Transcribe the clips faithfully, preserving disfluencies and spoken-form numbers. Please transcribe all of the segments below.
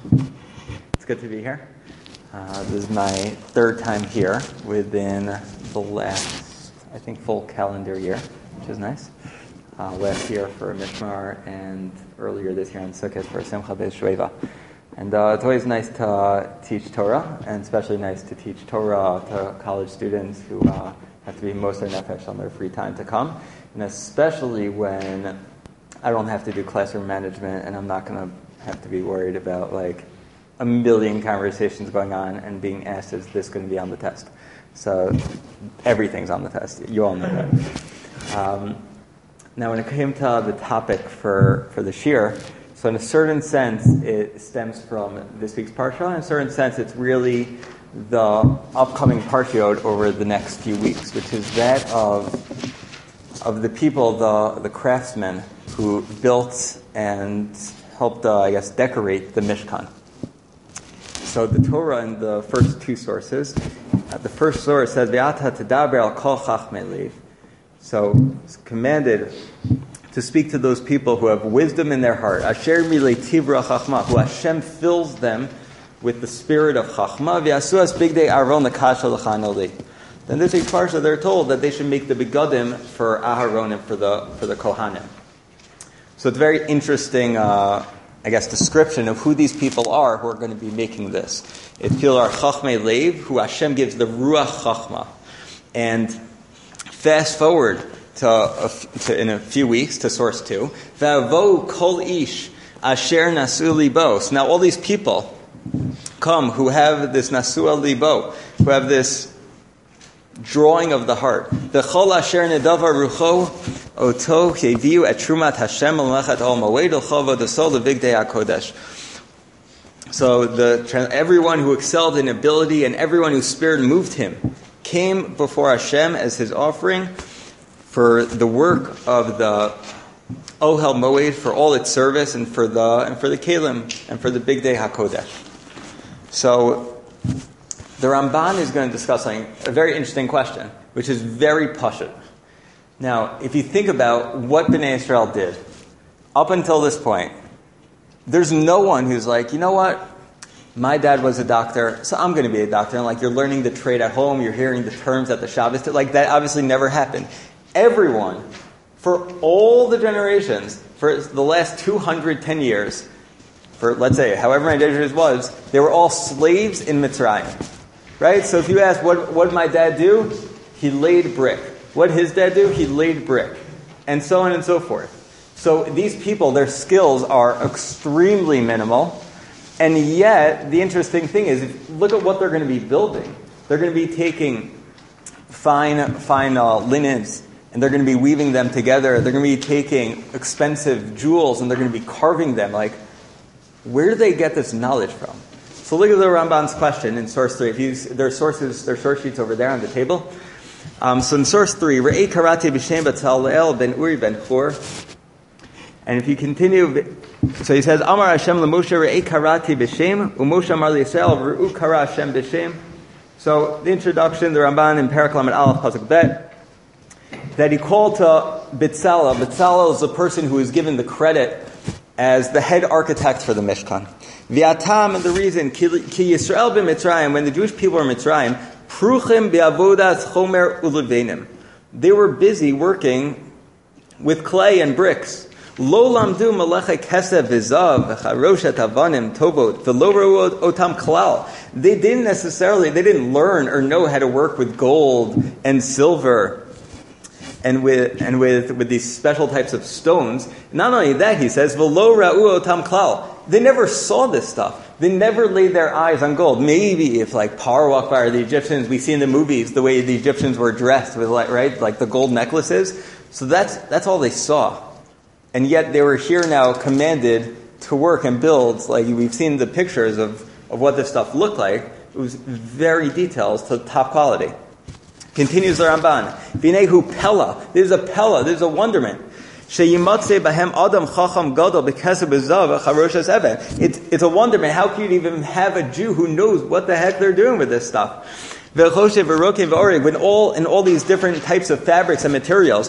It's good to be here. Uh, this is my third time here within the last, I think, full calendar year, which is nice. Uh, last year for Mishmar and earlier this year on Sukkot for Simcha Beis Shuvah. And uh, it's always nice to uh, teach Torah, and especially nice to teach Torah to college students who uh, have to be most of their nefesh on their free time to come. And especially when I don't have to do classroom management and I'm not going to have to be worried about like a million conversations going on and being asked, is this going to be on the test? So everything's on the test. You all know that. Um, now when it came to the topic for, for the shir, so in a certain sense it stems from this week's parsha. In a certain sense it's really the upcoming parshiot over the next few weeks, which is that of of the people, the the craftsmen who built and helped, uh, I guess, decorate the Mishkan. So the Torah in the first two sources, uh, the first source says, "Ve'ata tedaber al kol chachmei lev." So it's commanded to speak to those people who have wisdom in their heart. Asher milei tivra chachma, who Hashem fills them with the spirit of chachma. Ve'asu as bigdei aron l'kasha l'chano li. Then this week's parsha, they're told that they should make the begadim for Aharon and for the for the Kohanim. So it's a very interesting, uh, I guess, description of who these people are who are going to be making this. It's people are Chachmei Lev, who Hashem gives the Ruach Chachma. And fast forward to, a, to in a few weeks to source two. V'avo kol ish asher nasu libo. So now all these people come who have this nasu libo, who have this drawing of the heart. The chol asher nedavar rucho oto keviu et trumat Hashem l'machat al moed l'chava d'sol l'vigdei hakodesh. So the everyone who excelled in ability and everyone whose spirit moved him came before Hashem as his offering for the work of the Ohel Moed, for all its service, and for the and for the Kelim and for the Bigdei Hakodesh. So the Ramban is going to discuss something, a very interesting question, which is very pashut. Now, if you think about what Bnei Israel did up until this point, there's no one who's like, you know what? My dad was a doctor, so I'm going to be a doctor. And like you're learning the trade at home, you're hearing the terms at the Shabbos. Like that obviously never happened. Everyone, for all the generations, for the last two hundred ten years, for let's say however many generations it was, they were all slaves in Mitzrayim. Right? So if you ask, what, what did my dad do? He laid brick. What did his dad do? He laid brick. And so on and so forth. So these people, their skills are extremely minimal. And yet, the interesting thing is, if, look at what they're going to be building. They're going to be taking fine, fine uh, linens, and they're going to be weaving them together. They're going to be taking expensive jewels, and they're going to be carving them. Like, where do they get this knowledge from? So look at the Ramban's question in source three. If you, there are sources, there are source sheets over there on the table. Um, so in source three, Re'ei karati b'shem Batzalel ben Uri ben Hur. And if you continue, so he says, Amar Hashem l'Moshe Re'ei karati b'shem, u'Moshe Amar l'Yisrael Re'u kara Hashem b'shem. So the introduction, the Ramban in Perek Lamed Aleph Pasuk Bet, that he called to Bitzalel. Bitzalel is the person who is given the credit as the head architect for the Mishkan. V'atam, and the reason, ki Yisrael b'Mitzrayim, when the Jewish people were in Mitzrayim, pruchim be'avodas chomer ulevenim. They were busy working with clay and bricks. Lo lamdu malecha kesef v'zav v'charoshet avanim tobot v'lo ra'u otam klal. They didn't necessarily, they didn't learn or know how to work with gold and silver and with and with with these special types of stones. Not only that, he says, v'lo ra'u otam klal. They never saw this stuff. They never laid their eyes on gold. Maybe if like Paro walked by, or the Egyptians, we see in the movies the way the Egyptians were dressed with like, right, like the gold necklaces. So that's that's all they saw. And yet they were here now commanded to work and build. Like we've seen the pictures of, of what this stuff looked like. It was very detailed to top quality. Continues the Ramban. Vinehu Pella. This is a Pella. This is a wonderment. It's, it's a wonderment. How can you even have a Jew who knows what the heck they're doing with this stuff? When all in all these different types of fabrics and materials,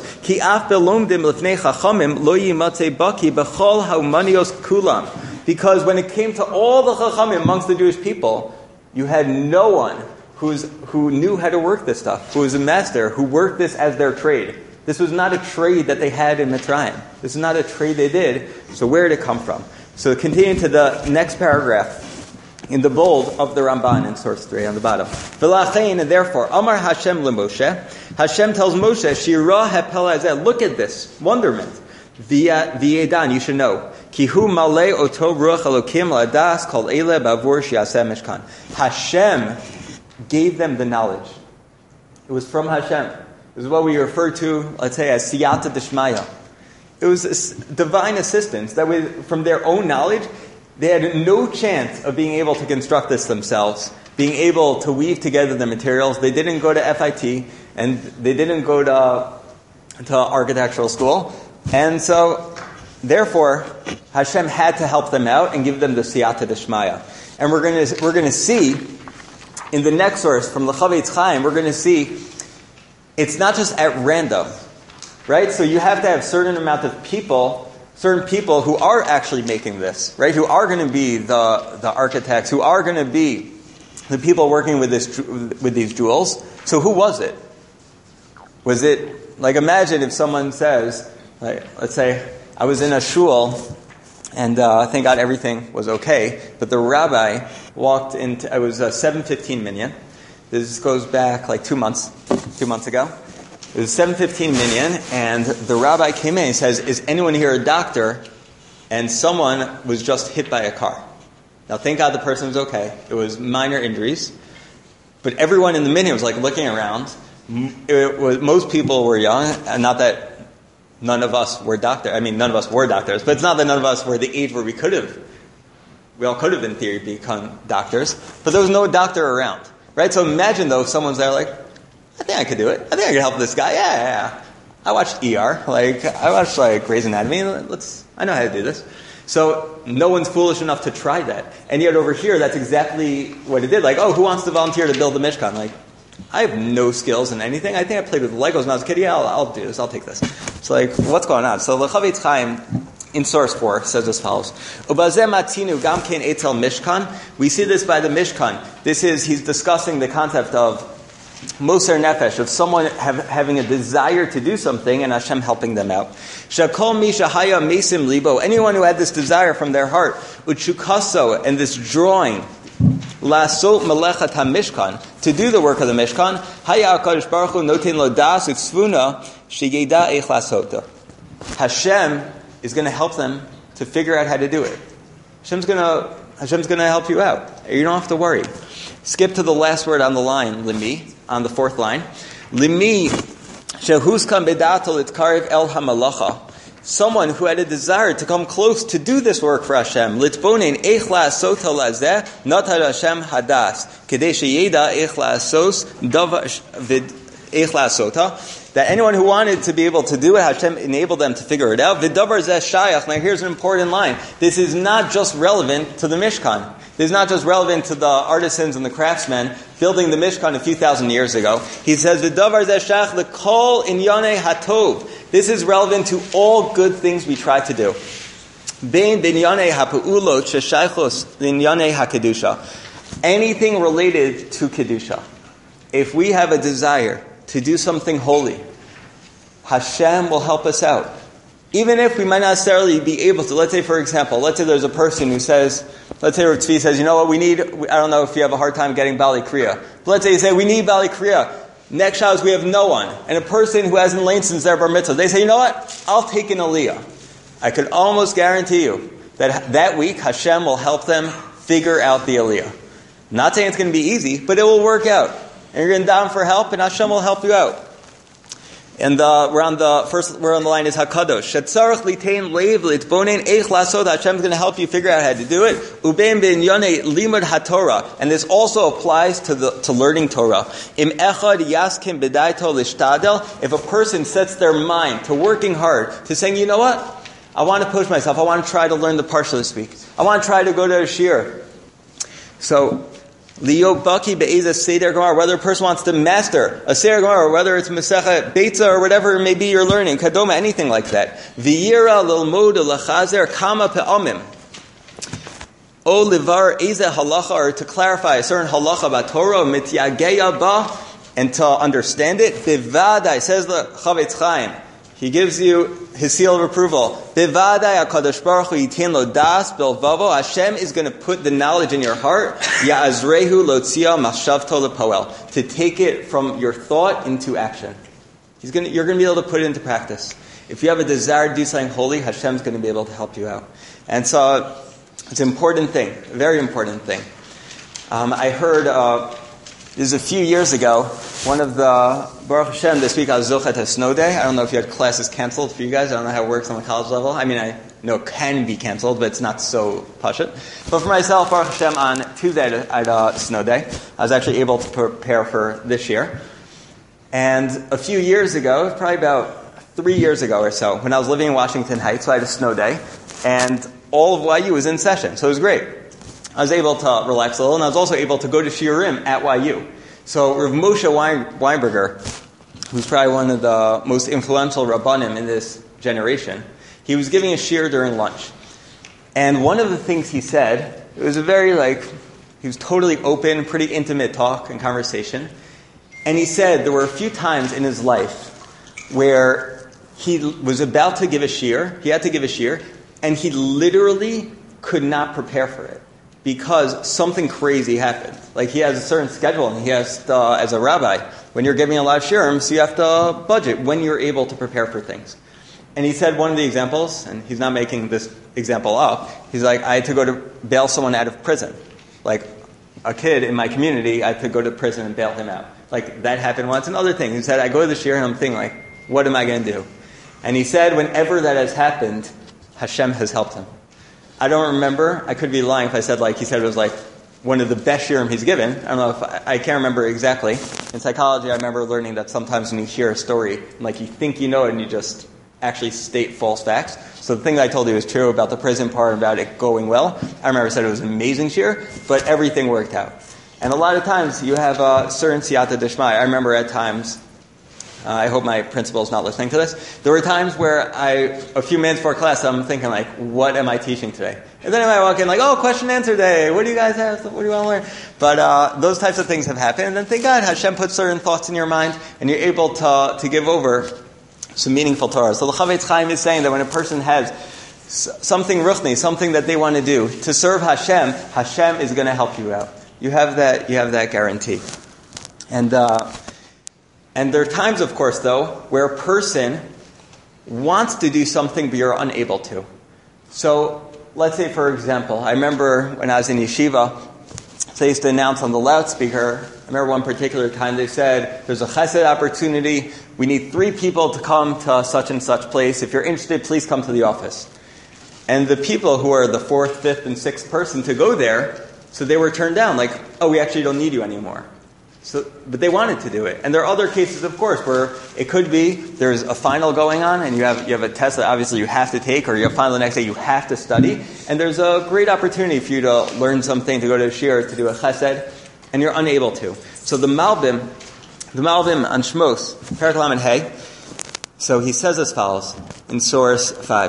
Because when it came to all the chachamim amongst the Jewish people, you had no one who's, who knew how to work this stuff, who was a master, who worked this as their trade. This was not a trade that they had in Mitzrayim. This is not a trade they did. So where did it come from? So continue to the next paragraph in the bold of the Ramban in source three on the bottom. V'lachein, and therefore, Amar Hashem leMoshe. Hashem tells Moshe, Shira hapel hazeh. Look at this wonderment. V'yedan, you should know. Kihu malei oto ruach elokim la'adas kol eile ba'avur shi'aseh mishkan. Hashem gave them the knowledge. It was from Hashem. This is what we refer to, let's say, as siyata d'shmaya. It was divine assistance that we, from their own knowledge, they had no chance of being able to construct this themselves, being able to weave together the materials. They didn't go to F I T, and they didn't go to, to architectural school. And so, therefore, Hashem had to help them out and give them the siyata d'shmaya. And we're going to we're going to see, in the next source, from the Chavetz Chaim, we're going to see, it's not just at random, right? So you have to have a certain amount of people, certain people who are actually making this, right? Who are going to be the, the architects, who are going to be the people working with this with these jewels. So who was it? Was it, like, imagine if someone says, like, let's say, I was in a shul, and uh, thank God everything was okay, but the rabbi walked into, it was uh, seven fifteen minyan. This goes back like two months, two months ago. It was seven fifteen minyan, and the rabbi came in and says, is anyone here a doctor? And someone was just hit by a car. Now, thank God the person was okay. It was minor injuries. But everyone in the minyan was like looking around. It was, most people were young, and not that none of us were doctors. I mean, none of us were doctors, but it's not that none of us were the age where we could have, we all could have in theory become doctors. But there was no doctor around. Right? So imagine, though, if someone's there like, I think I could do it. I think I could help this guy. Yeah, yeah, yeah. I watched E R. Like, I watched, like, Grey's Anatomy. Let's, I know how to do this. So no one's foolish enough to try that. And yet over here, that's exactly what it did. Like, oh, who wants to volunteer to build the Mishkan? Like, I have no skills in anything. I think I played with Legos when I was a kid. Yeah, I'll, I'll do this. I'll take this. It's like, what's going on? So the Chavetz Chaim, in source four, says as follows. Ubazeh matinu gam kein etel Mishkan. We see this by the Mishkan. This is, he's discussing the concept of Moser Nefesh, of someone have, having a desire to do something and Hashem helping them out. Shakol mi shahaya mesim libo. Anyone who had this desire from their heart, uchukaso, and this drawing, lasot melechat hamishkan, to do the work of the Mishkan, haya HaKadosh Baruch Hu noten lo das utzvuna sheyeda eich lasota. Hashem is going to help them to figure out how to do it. Hashem's going to Hashem's going to help you out. You don't have to worry. Skip to the last word on the line, limi, on the fourth line. Limi shehuskam bedato litkarev el hamalacha. Someone who had a desire to come close to do this work for Hashem. Litbonin eich la'asot lazeh natar Hashem hadas kedei sheyeda eich la'asos davar vid eich la'asota. That anyone who wanted to be able to do it, Hashem enabled them to figure it out. V'davar zeh shayach. Now here's an important line. This is not just relevant to the Mishkan. This is not just relevant to the artisans and the craftsmen building the Mishkan a few thousand years ago. He says, V'davar zeh shayach l'kol inyanei hatov. This is relevant to all good things we try to do. Bein binyanei ha'pu'ulot sheshaychos l'inyanei ha'kedusha. Anything related to Kedusha. If we have a desire to do something holy, Hashem will help us out. Even if we might not necessarily be able to. Let's say, for example, let's say there's a person who says, let's say Rav Tzvi says, you know what, we need, I don't know if you have a hard time getting Bali Kriya, but let's say you say, we need Bali Kriya. Next Shabbos we have no one. And a person who hasn't lain since their bar mitzvah, they say, you know what, I'll take an aliyah. I could almost guarantee you that that week Hashem will help them figure out the aliyah. Not saying it's going to be easy, but it will work out. And you're going to down for help, and Hashem will help you out. And uh, we're on the first. We're on the line is Hakadosh. Shetzarach litain leiv litbonen eich lasod. Hashem is going to help you figure out how to do it. Ubein ben yonei limud haTorah, and this also applies to the to learning Torah. Im echad yaskim bedaito lishtadel. If a person sets their mind to working hard, to saying, you know what, I want to push myself. I want to try to learn the parsha this week. I want to try to go to a shir. So. Leo Baki Be'ezah Seder Gemara, whether a person wants to master a Seder Gemara, whether it's Masechet Beitza or whatever it may be you're learning, Kadoma, anything like that. V'yira lilmod lachazer kama pe'amim. O livar eze halacha, or to clarify a certain halacha about Torah, mityageya ba, and to understand it. Bivadai, says the Chavetz Chaim. He gives you his seal of approval. Bivadai HaKadosh Baruch Hu yitin lo das bilvavo. Hashem is going to put the knowledge in your heart. Ya'azrehu lotzia mashavto lepoel. To take it from your thought into action. He's going to, you're going to be able to put it into practice. If you have a desire to do something holy, Hashem's going to be able to help you out. And so, it's an important thing, a very important thing. Um, I heard, uh, this is a few years ago, one of the, Baruch Hashem, this week I was Zochet a snow day. I don't know if you had classes canceled for you guys. I don't know how it works on the college level. I mean, I know it can be canceled, but it's not so pashut. But for myself, Baruch Hashem, on Tuesday I had a snow day. I was actually able to prepare for this year. And a few years ago, probably about three years ago or so, when I was living in Washington Heights, so I had a snow day, and all of Y U was in session, so it was great. I was able to relax a little, and I was also able to go to Shiurim at Y U. So Rav Moshe Weinberger, who's probably one of the most influential Rabbanim in this generation, he was giving a shiur during lunch. And one of the things he said, it was a very, like, he was totally open, pretty intimate talk and conversation. And he said there were a few times in his life where he was about to give a shiur, he had to give a shiur, and he literally could not prepare for it because something crazy happened. Like he has a certain schedule, and he has to, uh, as a rabbi, when you're giving a lot of shiurim, so you have to budget when you're able to prepare for things. And he said one of the examples, and he's not making this example up, he's like, I had to go to bail someone out of prison. Like a kid in my community, I had to go to prison and bail him out. Like that happened once. Another thing, he said, I go to the shiur and I'm thinking like, what am I going to do? And he said, whenever that has happened, Hashem has helped him. I don't remember. I could be lying if I said like he said it was like one of the best shiurim he's given. I don't know if I, I can't remember exactly. In psychology, I remember learning that sometimes when you hear a story, like you think you know it and you just actually state false facts. So the thing that I told you was true about the prison part, about it going well. I remember I said it was an amazing shiur, but everything worked out. And a lot of times you have a certain siyata d'shmai. I remember at times, uh, I hope my principal is not listening to this, there were times where I, a few minutes before class, I'm thinking like, what am I teaching today? And then I walk in like, oh, question and answer day, what do you guys have, what do you want to learn? But uh, those types of things have happened, and then thank God Hashem puts certain thoughts in your mind, and you're able to to give over some meaningful Torah. So the Chavetz Chaim is saying that when a person has something ruchni, something that they want to do, to serve Hashem, Hashem is going to help you out. You have that, you have that guarantee. And uh, and there are times, of course, though, where a person wants to do something but you're unable to. So let's say, for example, I remember when I was in yeshiva, they used to announce on the loudspeaker, I remember one particular time they said, there's a chesed opportunity, we need three people to come to such and such place. If you're interested, please come to the office. And the people who are the fourth, fifth, and sixth person to go there, so they were turned down, like, oh, we actually don't need you anymore. So, but they wanted to do it. And there are other cases, of course, where it could be there's a final going on, and you have you have a test that obviously you have to take, or you have final the next day you have to study, and there's a great opportunity for you to learn something, to go to a shiur, to do a chesed, and you're unable to. So the Malbim, the Malbim on Shmos, Perek Lamed Hey, so he says as follows in source five.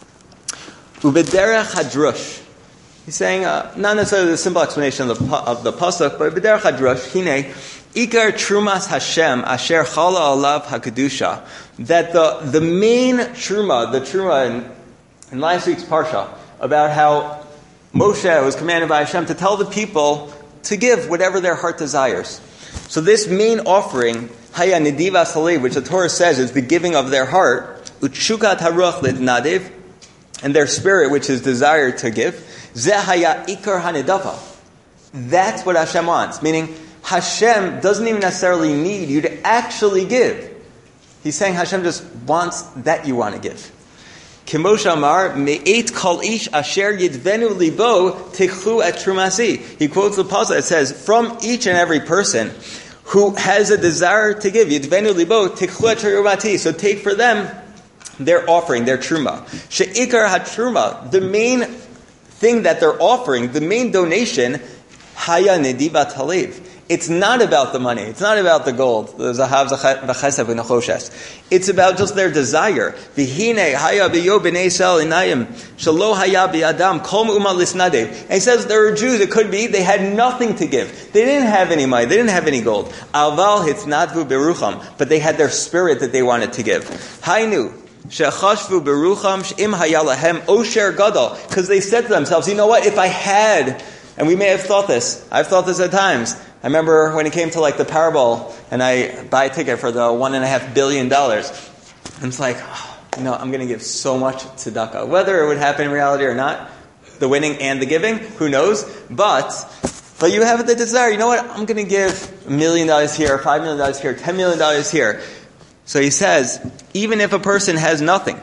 Ubederech hadrush. He's saying, uh, not necessarily the simple explanation of the, of the pasuk, but b'derech hadrush, hine, ikar trumas Hashem, asher chala alav hakadusha, that the, the main truma, the truma in, in last week's parsha, about how Moshe was commanded by Hashem to tell the people to give whatever their heart desires. So this main offering, haya nediva salev, which the Torah says is the giving of their heart, utshukat haruach lidnadiv, and their spirit, which is desire to give, Zehaya ikar hanedava. That's what Hashem wants. Meaning, Hashem doesn't even necessarily need you to actually give. He's saying Hashem just wants that you want to give. Kimosha Amar, me'et kol ish asher yidvenu libo tichlu et trumasi. He quotes the pasuk that says, from each and every person who has a desire to give, yidvenu libo tichlu et trumati. So take for them their offering, their truma. She'ikar ha-truma, the main thing that they're offering, the main donation, haya nedivat halev, it's not about the money. It's not about the gold. The zahav, v'chesed, v'nechoshes. It's about just their desire. V'hine haya b'yo b'nei Yisrael inayim shelo haya b'yadam kol me'uma lisnadev. And he says there were Jews, it could be, they had nothing to give. They didn't have any money. They didn't have any gold. Aval hitznadvu berucham. But they had their spirit that they wanted to give. Hainu. She'chashvu berucham she'im haya lahem osher gadol. Because they said to themselves, you know what, if I had, and we may have thought this, I've thought this at times. I remember when it came to like the Powerball, and I buy a ticket for the one and a half billion dollars. And it's like, oh, you know, I'm going to give so much tzedakah. Whether it would happen in reality or not, the winning and the giving, who knows? But, but you have the desire, you know what, I'm going to give a million dollars here, five million dollars here, ten million dollars here. So he says, even if a person has nothing,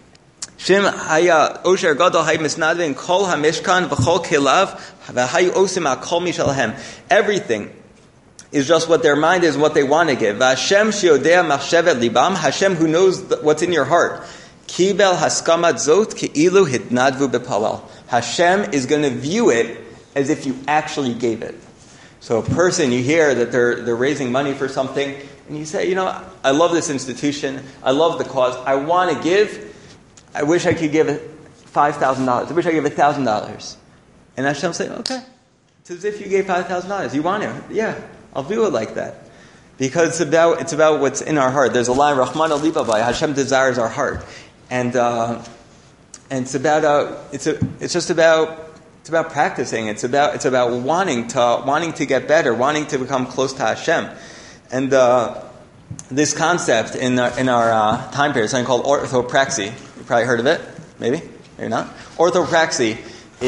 Shim haya osher gadol hay misnadvin kol hamishkan v'chol kelav v'hayu osim akol mishalahem. Everything is just what their mind is, what they want to give. Hashem shiodea machshevet libam. Hashem who knows what's in your heart. Kibel haskamat zot keilu hitnadvu bepalal. Hashem is going to view it as if you actually gave it. So a person, you hear that they're they're raising money for something, and you say, you know, I love this institution, I love the cause, I want to give. I wish I could give five thousand dollars. I wish I could give one thousand dollars. And Hashem say, okay. It's as if you gave five thousand dollars. You want it? Yeah, I'll do it like that. Because it's about it's about what's in our heart. There's a line, Rahman al-Libabai, Hashem desires our heart. And uh, and it's about uh, it's a, it's just about it's about practicing. It's about it's about wanting to wanting to get better, wanting to become close to Hashem. And uh, this concept in our, in our uh, time period, something called orthopraxy. Probably heard of it, maybe, maybe not. Orthopraxy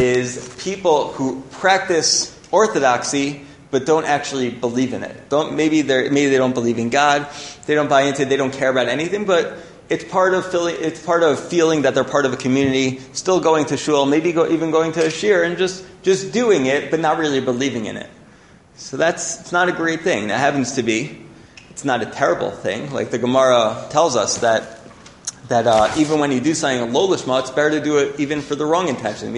is people who practice orthodoxy but don't actually believe in it. Don't maybe they maybe they don't believe in God, they don't buy into it, they don't care about anything, but it's part of feeling it's part of feeling that they're part of a community, still going to shul, maybe go, even going to a shir, and just just doing it but not really believing in it. So that's it's not a great thing. That happens to be. It's not a terrible thing. Like the Gemara tells us that. That uh, even when you do something lo lishma, it's better to do it even for the wrong intention.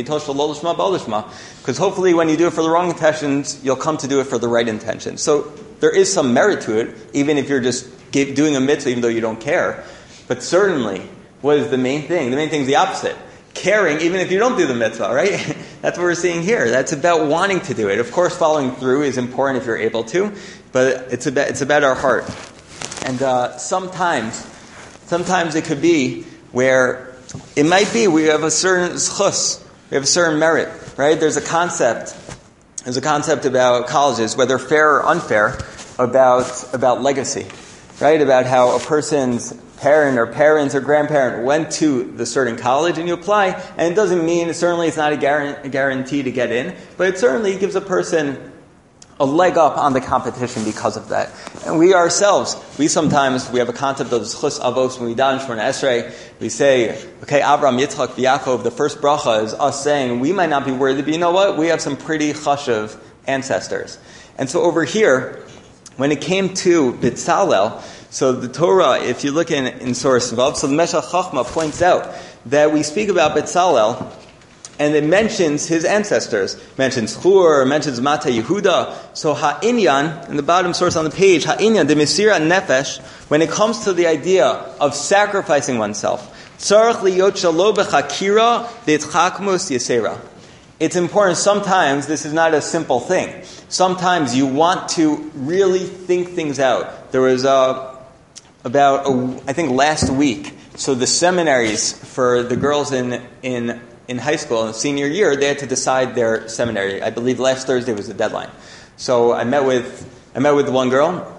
Because hopefully when you do it for the wrong intentions, you'll come to do it for the right intention. So there is some merit to it, even if you're just give, doing a mitzvah even though you don't care. But certainly, what is the main thing? The main thing is the opposite. Caring even if you don't do the mitzvah, right? That's what we're seeing here. That's about wanting to do it. Of course, following through is important if you're able to, but it's about, it's about our heart. And uh, sometimes... Sometimes it could be where it might be we have a certain zchus, we have a certain merit, right? There's a concept, there's a concept about colleges, whether fair or unfair, about about legacy, right? About how a person's parent or parents or grandparent went to the certain college and you apply, and it doesn't mean, certainly it's not a guarantee to get in, but it certainly gives a person a leg up on the competition because of that. And we ourselves, we sometimes, we have a concept of Zchus Avos when we daven Shemona Esrei. We say, okay, Avraham, Yitzchak, Yaakov, the first bracha is us saying, we might not be worthy, but you know what? We have some pretty chashuv ancestors. And so over here, when it came to Bitzalel, so the Torah, if you look in, in source Vav, so the Meshach Chachma points out that we speak about Bitzalel, and it mentions his ancestors. It mentions Chur, mentions Mata Yehuda. So Ha'inyan, in the bottom source on the page, Ha'inyan, the Mesira Nefesh, when it comes to the idea of sacrificing oneself, Tzarech liyot shalo b'chakira v'yitzchakmus yisera. It's important sometimes, this is not a simple thing. Sometimes you want to really think things out. There was uh, about, a, I think last week, so the seminaries for the girls in in in high school, in the senior year, they had to decide their seminary. I believe last Thursday was the deadline. So I met with I met with one girl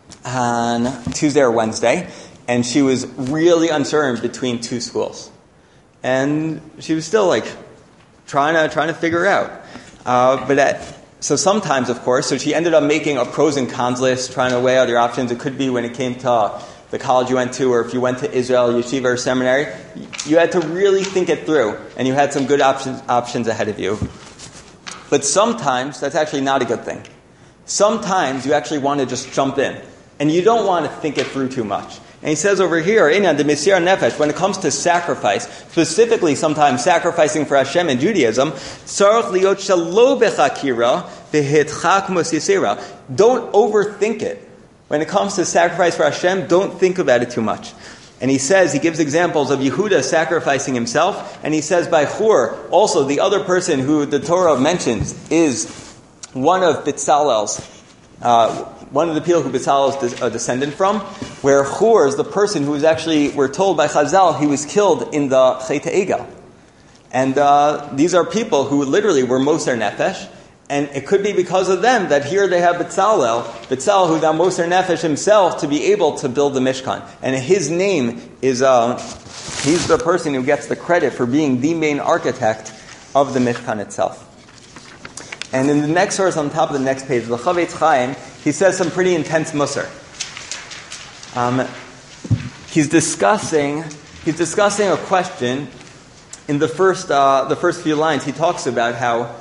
on Tuesday or Wednesday, and she was really uncertain between two schools. And she was still like trying to trying to figure out. Uh, but at, so sometimes, of course, so she ended up making a pros and cons list, trying to weigh out your options. It could be when it came to the college you went to, or if you went to Israel, yeshiva, or seminary, you had to really think it through, and you had some good options options ahead of you. But sometimes, that's actually not a good thing. Sometimes you actually want to just jump in, and you don't want to think it through too much. And he says over here, Inyan, the Mesira Nefesh, when it comes to sacrifice, specifically sometimes sacrificing for Hashem in Judaism, Tzarech liot shalo b'chakira v'hitchakmos yisera. Don't overthink it. When it comes to sacrifice for Hashem, don't think about it too much. And he says, he gives examples of Yehuda sacrificing himself, and he says by Hur, also the other person who the Torah mentions is one of Bitzalel's, uh, one of the people who Bitzalel is a descendant from, where Hur is the person who was actually, we're told by Chazal, he was killed in the Chet Egel. And uh, these are people who literally were Moser Nefesh, and it could be because of them that here they have Bitzalel, Bitzalel who's now Moser Nefesh himself to be able to build the Mishkan. And his name is, uh, he's the person who gets the credit for being the main architect of the Mishkan itself. And in the next verse on top of the next page, the Chavetz Chaim, he says some pretty intense Musar. Um, he's discussing, he's discussing a question. In the first, uh, the first few lines, he talks about how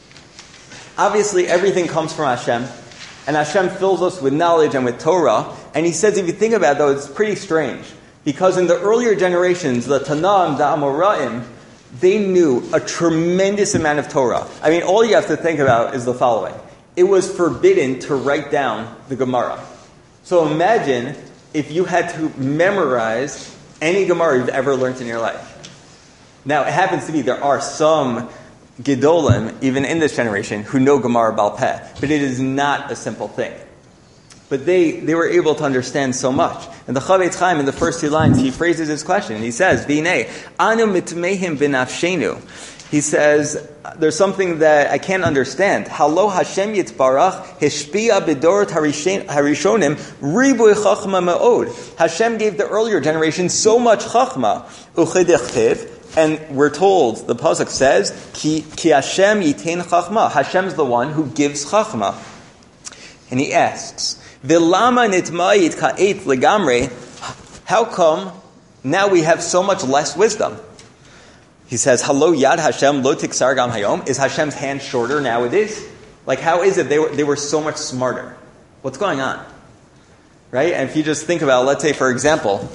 obviously everything comes from Hashem, and Hashem fills us with knowledge and with Torah. And he says, if you think about it, though, it's pretty strange. Because in the earlier generations, the Tanaim, the Amoraim, they knew a tremendous amount of Torah. I mean, all you have to think about is the following. It was forbidden to write down the Gemara. So imagine if you had to memorize any Gemara you've ever learned in your life. Now, it happens to be there are some Gedolim, even in this generation, who know Gemara Bal Peh, but it is not a simple thing. But they, they were able to understand so much. And the Chavetz Chaim, in the first two lines, he phrases his question. He says, V'inei, anu mitmehim b'nafshenu. He says, there's something that I can't understand. Halo Hashem yitbarach hishpia b'dorot harishonim ribuy chachma ma'od. Hashem gave the earlier generation so much chachma. Uchedechtiv. And we're told, the pasuk says, Ki, ki Hashem yitain chachma. Hashem's the one who gives chachma. And he asks, V'lama nitmayit ka'et legamre. How come now we have so much less wisdom? He says, Halo yad Hashem lo tiksar gam hayom. Is Hashem's hand shorter nowadays? Like, how is it they were, they were so much smarter? What's going on? Right? And if you just think about, let's say, for example,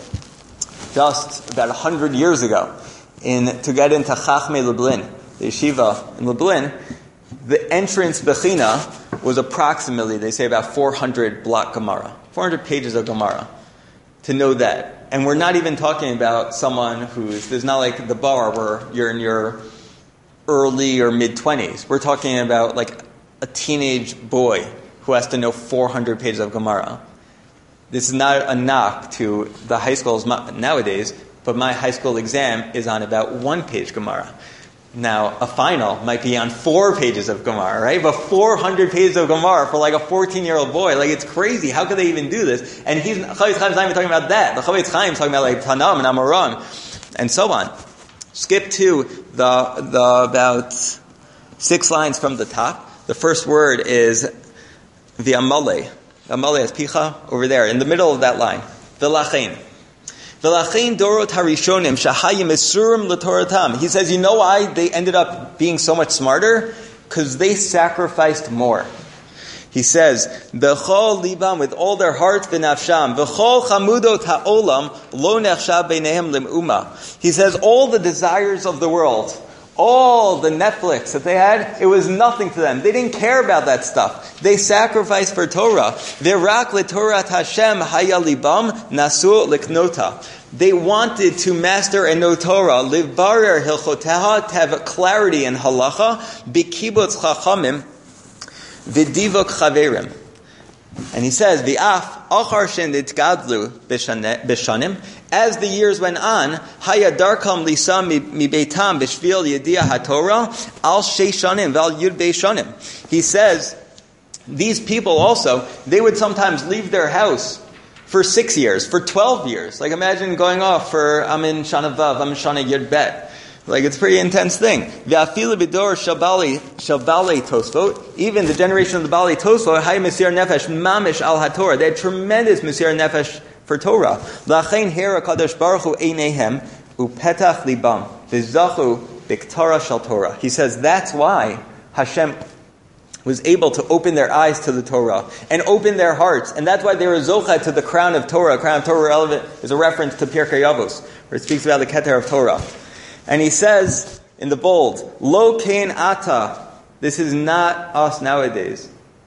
just about a hundred years ago, In, to get into Chachmei Lublin, the yeshiva in Lublin, the entrance Bechina was approximately, they say, about four hundred block Gemara, four hundred pages of Gemara, to know that. And we're not even talking about someone who's, there's not like the bar where you're in your early or mid-twenties. We're talking about like a teenage boy who has to know four hundred pages of Gemara. This is not a knock to the high schools nowadays, but my high school exam is on about one page Gemara. Now, a final might be on four pages of Gemara, right? But four hundred pages of Gemara for like a fourteen-year-old boy, like it's crazy. How could they even do this? And he's, Chavetz Chaim is not even talking about that. The Chavetz Chaim is talking about like Tanam and Amoram, and so on. Skip to the, the about six lines from the top. The first word is the Amalei. Amalei is Picha, over there, in the middle of that line. V'lachein. V'lachein dorot harishonim shahayim esurim l'toratam. He says, you know why they ended up being so much smarter? Because they sacrificed more. He says, B'chol libam, with all their heart, v'nafsham, v'chol chamudot ha'olam, lo nechshav beinehem lim'uma. He says, all the desires of the world, all the Netflix that they had, it was nothing to them. They didn't care about that stuff. They sacrificed for Torah. V'rak l'torat Hashem haya libam, nasu l'knota. They wanted to master and know Torah, livbarer hilchoteha, to have clarity in halacha, b'kibutz chachamim, v'divok chaverim. And he says, V'af achar shen nitgadlu b'shanim. As the years went on, haya darkam lisa mi beitam b'shvil yediyah haTorah al sheishanim val yud beishanim. He says, these people also, they would sometimes leave their house for six years, for twelve years. Like imagine going off for, I'm in Shana Vav, I'm in Shana Yud Bet. Like it's a pretty intense thing. V'afilu b'dor shabali shabali tosfot. Even the generation of the Bali Tosfot, hay mesir nefesh mamish al haTorah. They had tremendous mesir nefesh for Torah. Lachein hera kadosh baruch hu einehem upetach libam v'zachu b'ktara shel Torah. He says that's why Hashem was able to open their eyes to the Torah and open their hearts, and that's why they were zocha to the crown of Torah. Crown of Torah relevant is a reference to Pirkei Avos, where it speaks about the Keter of Torah. And he says in the bold, Lo kein ata This is not us nowadays.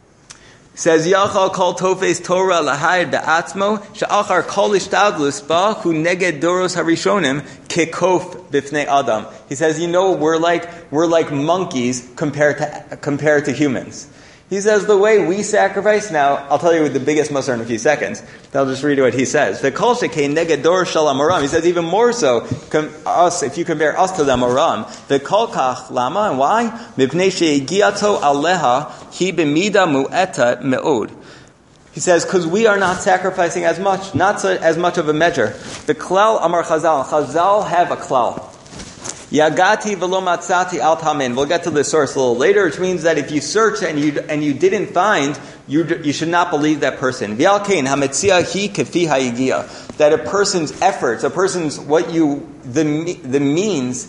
It says, Yachal kol tofes Torah lahayr da'atzmo, sha'achar kol ishtadlus ba hu neged doros harishonim kekof bifnei adam. He says, you know, we're like, we're like monkeys compared to, compared to humans. He says the way we sacrifice now, I'll tell you the biggest musar in a few seconds. I'll just read what he says. The kol shekei neged dor shel amoram. He says even more so, com, us, if you compare us to the amoram. The kol kach lama, and why? Mipnei she'egiato aleha hi b'mida mu'eta me'od. He says because we are not sacrificing as much, not so, as much of a measure. The klal amar chazal. Chazal have a klal. Yagati v'lo matzati al tamin. We'll get to this source a little later, which means that if you search and you and you didn't find, you you should not believe that person. V'al kain hametzia hi kefi hayigia. That a person's efforts, a person's what you the the means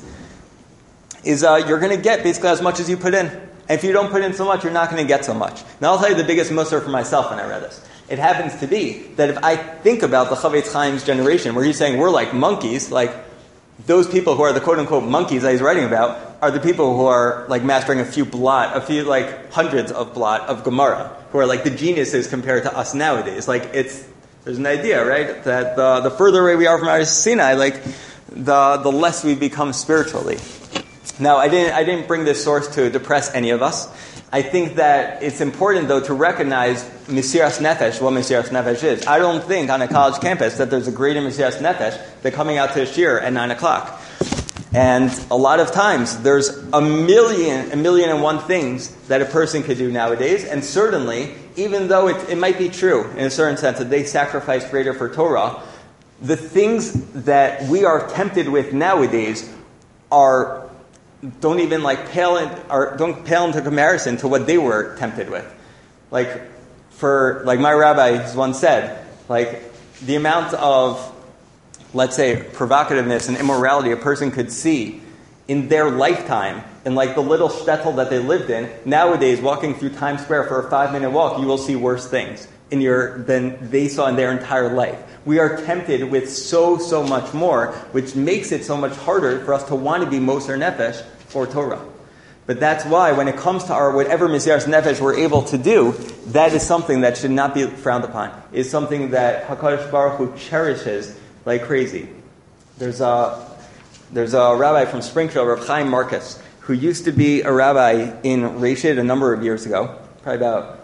is uh, you're going to get basically as much as you put in. And if you don't put in so much, you're not going to get so much. Now I'll tell you the biggest musar for myself when I read this. It happens to be that if I think about the Chavetz Chaim's generation, where he's saying we're like monkeys, like. Those people who are the quote-unquote monkeys that he's writing about are the people who are like mastering a few blot, a few like hundreds of blot of Gemara, who are like the geniuses compared to us nowadays. Like it's, there's an idea, right, that the, the further away we are from our Sinai, like the the less we become spiritually. Now, I didn't I didn't bring this source to depress any of us. I think that it's important, though, to recognize Mesiras Nefesh, what Mesiras Nefesh is. I don't think on a college campus that there's a greater Mesiras Nefesh than coming out to a shir at nine o'clock. And a lot of times, there's a million, a million and one things that a person could do nowadays. And certainly, even though it, it might be true, in a certain sense, that they sacrifice greater for Torah, the things that we are tempted with nowadays are... don't even like pale in, or don't pale into comparison to what they were tempted with. Like for like my rabbi once said, like the amount of, let's say, provocativeness and immorality a person could see in their lifetime, in like the little shtetl that they lived in, nowadays walking through Times Square for a five minute walk, you will see worse things in your than they saw in their entire life. We are tempted with so, so much more, which makes it so much harder for us to want to be Moser Nefesh or Torah. But that's why when it comes to our whatever Mesiras Nefesh we're able to do, that is something that should not be frowned upon. It's something that HaKadosh Baruch Hu cherishes like crazy. There's a, there's a rabbi from Springfield, Rav Chaim Marcus, who used to be a rabbi in Rashid a number of years ago, probably about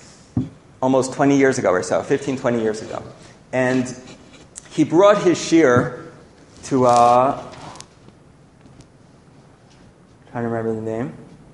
almost twenty years ago or so, fifteen, twenty years ago. And he brought his shir to, uh, trying to remember the name,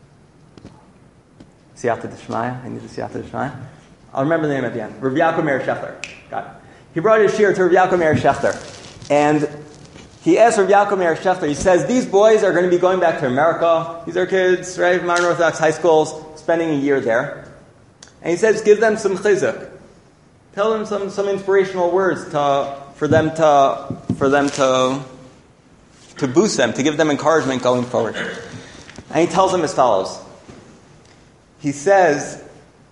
Siyata D'Shmaya, I need the Siyata D'Shmaya. I'll remember the name at the end. Rav Yaakov Meir Shechter. Got it. He brought his shir to Rav Yaakov Meir Shechter. And he asked Rav Yaakov Meir Shechter, he says, these boys are going to be going back to America. These are kids, right, modern Orthodox high schools, spending a year there. And he says, give them some chizuk. Tell them some, some inspirational words to, for them to for them to to boost them, to give them encouragement going forward. And he tells them as follows. He says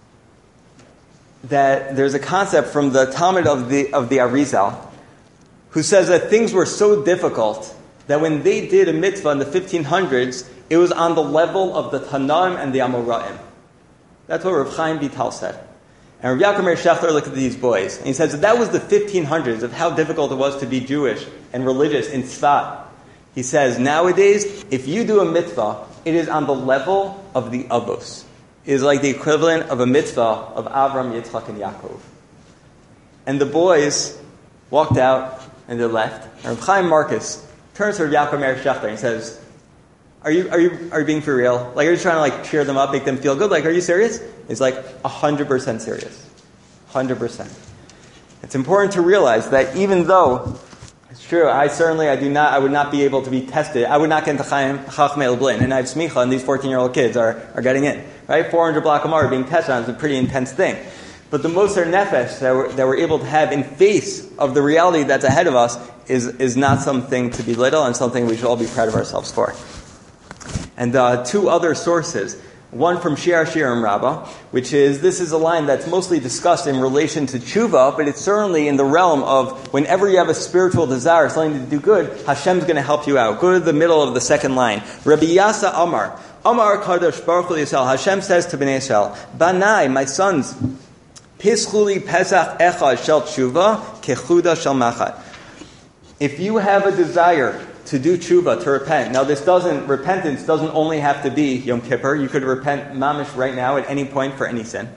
that there's a concept from the Talmud of the of the Arizal, who says that things were so difficult that when they did a mitzvah in the fifteen hundreds, it was on the level of the Tanaim and the Amoraim. That's what Rav Chaim Vital said. And Rav Yaakov Meir Shechter looked at these boys, and he says that that was the fifteen hundreds of how difficult it was to be Jewish and religious in Tzfat. He says, nowadays, if you do a mitzvah, it is on the level of the Avos. It is like the equivalent of a mitzvah of Avram, Yitzchak, and Yaakov. And the boys walked out, and they left. And Rav Chaim Marcus turns to Rav Yaakov Meir Shechter, and he says, Are you are you are you being for real? Like, are you trying to like cheer them up, make them feel good? Like, are you serious? He's like a hundred percent serious, hundred percent. It's important to realize that even though it's true, I certainly I do not I would not be able to be tested. I would not get into Chaim Chachmei Lublin, and I have smicha, and these fourteen-year-old kids are are getting in. Right, four hundred block Gemara being tested on is a pretty intense thing. But the Moser Nefesh that we're, that we're able to have in face of the reality that's ahead of us is is not something to belittle, and something we should all be proud of ourselves for. And uh, two other sources One from Shir Shirim Rabbah, which is, this is a line that's mostly discussed in relation to tshuva, but it's certainly in the realm of whenever you have a spiritual desire, something to do good, Hashem's going to help you out. Go to the middle of the second line. Rabbi Yasa Amar, Amar Kadosh Baruch Hu Yisrael, Hashem says to Bnei Yisrael, Banai, my sons, Pischuli Pesach Echad Shel Tshuva, Kechuda Shel Machat. If you have a desire to do tshuva, to repent. Now this doesn't, repentance doesn't only have to be Yom Kippur. You could repent mamish right now at any point for any sin.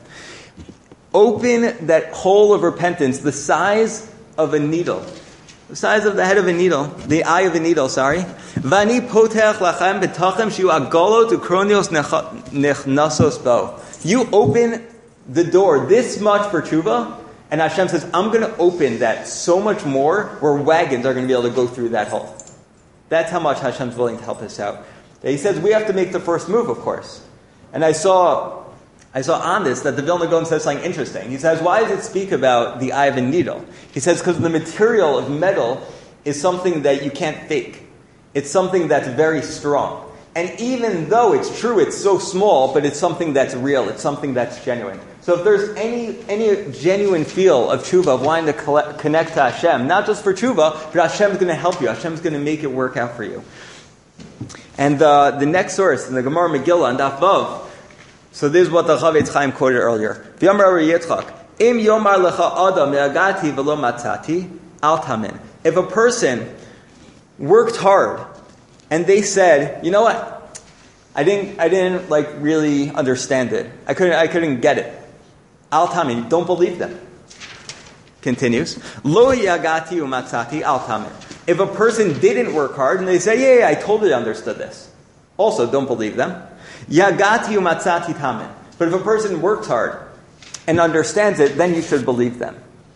Open that hole of repentance, the size of a needle. The size of the head of a needle. The eye of a needle, sorry. Vani potech lachem betachem shiu agolot ukronios nechnasos bo. You open the door this much for tshuva, and Hashem says, I'm going to open that so much more where wagons are going to be able to go through that hole. That's how much Hashem's willing to help us out. He says we have to make the first move, of course. And I saw I saw on this that the Vilna Gaon says something interesting. He says, why does it speak about the eye of a needle? He says, because the material of metal is something that you can't fake. It's something that's very strong. And even though it's true, it's so small, but it's something that's real. It's something that's genuine. So if there's any any genuine feel of tshuva, of wanting to collect, connect to Hashem, not just for tshuva, but Hashem's going to help you. Hashem's going to make it work out for you. And uh, the next source, in the Gemara Megillah, and Daf Vav, so this is what the Chavetz Chaim quoted earlier. V'yamar Rabbi Yitzchak, Im yomar lecha adam me'agati v'lo matzati, al tamin. If a person worked hard, and they said, you know what, I didn't, I didn't like really understand it. I couldn't, I couldn't get it. Al tamin, don't believe them. Continues. Lo yagati umatzati al tamin. If a person didn't work hard and they say, yeah, yeah, I totally understood this. Also, don't believe them. Yagati umatzati tamin. But if a person works hard and understands it, then you should believe them.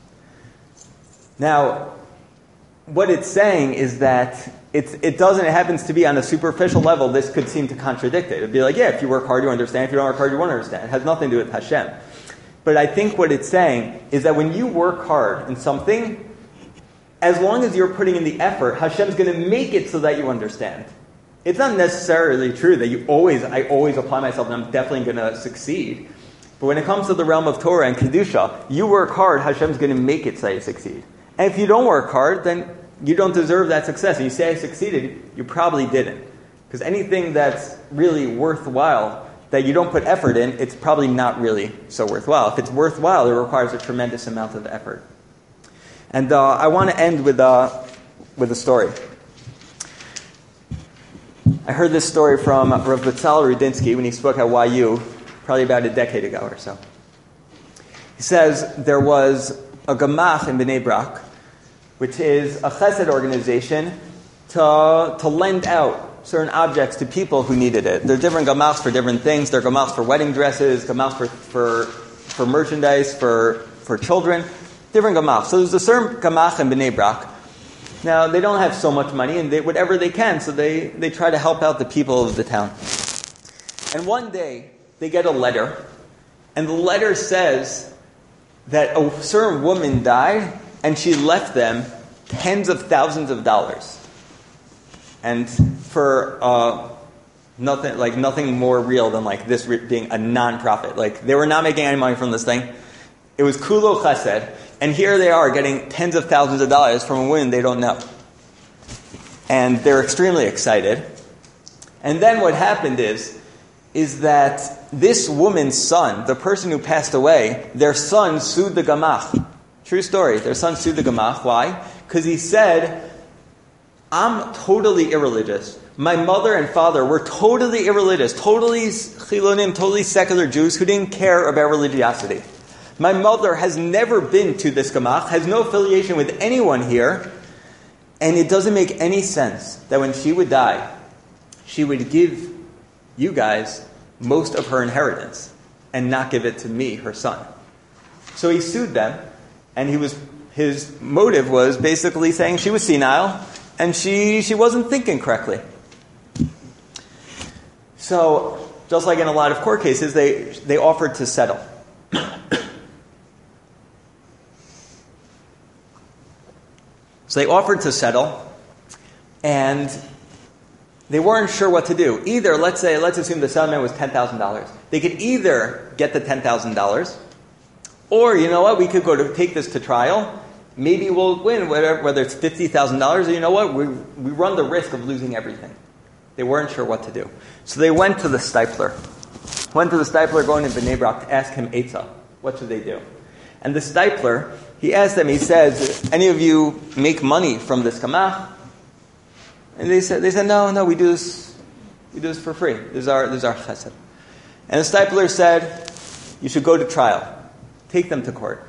Now, what it's saying is that it's, it doesn't, it happens to be on a superficial level, this could seem to contradict it. It'd be like, yeah, if you work hard, you understand. If you don't work hard, you won't understand. It has nothing to do with Hashem. But I think what it's saying is that when you work hard in something, as long as you're putting in the effort, Hashem's going to make it so that you understand. It's not necessarily true that you always, I always apply myself and I'm definitely going to succeed. But when it comes to the realm of Torah and Kedusha, you work hard, Hashem's going to make it so you succeed. And if you don't work hard, then you don't deserve that success. And you say I succeeded, you probably didn't. Because anything that's really worthwhile that you don't put effort in, it's probably not really so worthwhile. If it's worthwhile, it requires a tremendous amount of effort. And uh, I want to end with, uh, with a story. I heard this story from Rav Betzalel Rudinsky when he spoke at Y U, probably about a decade ago or so. He says there was a Gemach in Bnei Brak, which is a chesed organization to, to lend out certain objects to people who needed it. There are different gamachs for different things. There are gamachs for wedding dresses, gamachs for, for, for merchandise, for, for children, different gamachs. So there's a certain gamach in Bnei Brak. Now, they don't have so much money, and they, whatever they can, so they, they try to help out the people of the town. And one day, they get a letter, and the letter says that a certain woman died, and she left them tens of thousands of dollars. And for uh, nothing, like nothing more real than like this being a non-profit. Like they were not making any money from this thing. It was kulo chesed, and here they are getting tens of thousands of dollars from a woman they don't know. And they're extremely excited. And then what happened is, is that this woman's son, the person who passed away, their son sued the gamach. True story. Their son sued the gamach. Why? Because he said, I'm totally irreligious. My mother and father were totally irreligious, totally chilonim, totally secular Jews who didn't care about religiosity. My mother has never been to this gamach, has no affiliation with anyone here, and it doesn't make any sense that when she would die, she would give you guys most of her inheritance and not give it to me, her son. So he sued them, and he was his motive was basically saying she was senile, and she, she wasn't thinking correctly. So, just like in a lot of court cases, they, they offered to settle. So they offered to settle, and they weren't sure what to do. Either, let's say, let's assume the settlement was ten thousand dollars. They could either get the ten thousand dollars, or, you know what, we could go to take this to trial. Maybe we'll win, whether, whether it's fifty thousand dollars, or you know what, we, we run the risk of losing everything. They weren't sure what to do. So they went to the stipler. Went to the stipler going to Bnei Brak to ask him Eitzah. What should they do? And the stipler, he asked them, he says, any of you make money from this kamach? And they said, they said, no, no, we do this, we do this for free. This is our, this is our chesed. And the stipler said, you should go to trial. Take them to court.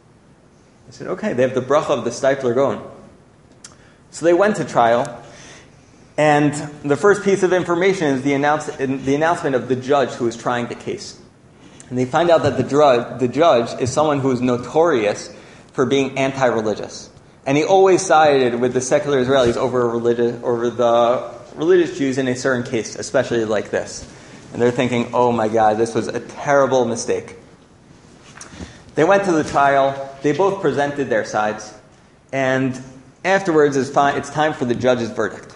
I said, okay, they have the bracha of the stipler going. So they went to trial, and the first piece of information is the, announce, the announcement of the judge who is trying the case. And they find out that the, dru- the judge is someone who is notorious for being anti-religious. And he always sided with the secular Israelis over, religious, over the religious Jews in a certain case, especially like this. And they're thinking, oh my God, this was a terrible mistake. They went to the trial. They both presented their sides. And afterwards, it's, fine, it's time for the judge's verdict.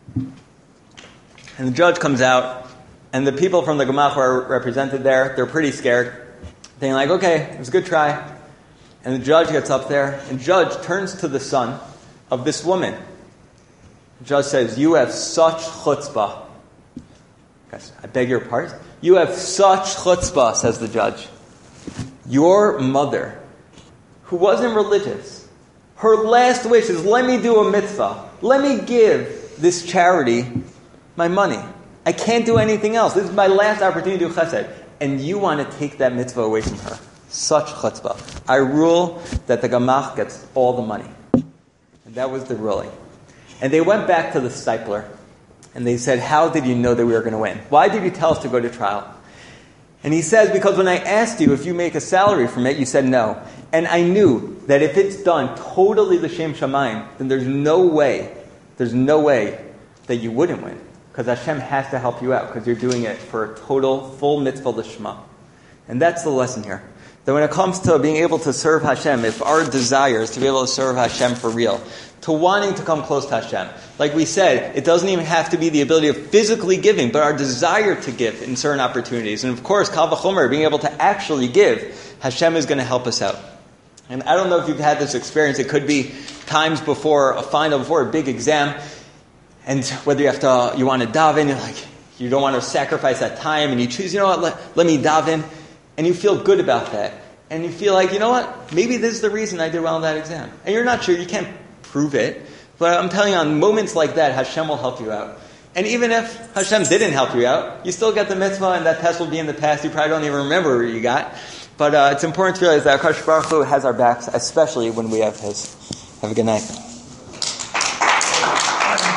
And the judge comes out, and the people from the Gemach are represented there. They're pretty scared. They're like, okay, it was a good try. And the judge gets up there, and the judge turns to the son of this woman. The judge says, you have such chutzpah. Guys, I beg your pardon? You have such chutzpah, says the judge. Your mother, who wasn't religious, her last wish is, let me do a mitzvah. Let me give this charity my money. I can't do anything else. This is my last opportunity to do chesed. And you want to take that mitzvah away from her. Such chutzpah. I rule that the Gemach gets all the money. And that was the ruling. And they went back to the stipler. And they said, how did you know that we were going to win? Why did you tell us to go to trial? And he says, because when I asked you if you make a salary from it, you said no. And I knew that if it's done totally l'shem shamayim, then there's no way, there's no way that you wouldn't win. Because Hashem has to help you out, because you're doing it for a total, full mitzvah l'shma. And that's the lesson here. That when it comes to being able to serve Hashem, if our desire is to be able to serve Hashem for real, to wanting to come close to Hashem, like we said, it doesn't even have to be the ability of physically giving, but our desire to give in certain opportunities. And of course, Kal V'chomer, being able to actually give, Hashem is going to help us out. And I don't know if you've had this experience. It could be times before a final, before a big exam, and whether you have to, you want to daven, you're like, you don't want to sacrifice that time, and you choose, you know what, let, let me daven, and you feel good about that. And you feel like, you know what, maybe this is the reason I did well in that exam. And you're not sure, you can't prove it, but I'm telling you, on moments like that, Hashem will help you out. And even if Hashem didn't help you out, you still get the mitzvah, and that test will be in the past. You probably don't even remember where you got. But uh, it's important to realize that HaKadosh Baruch Hu has our backs, especially when we have His. Have a good night.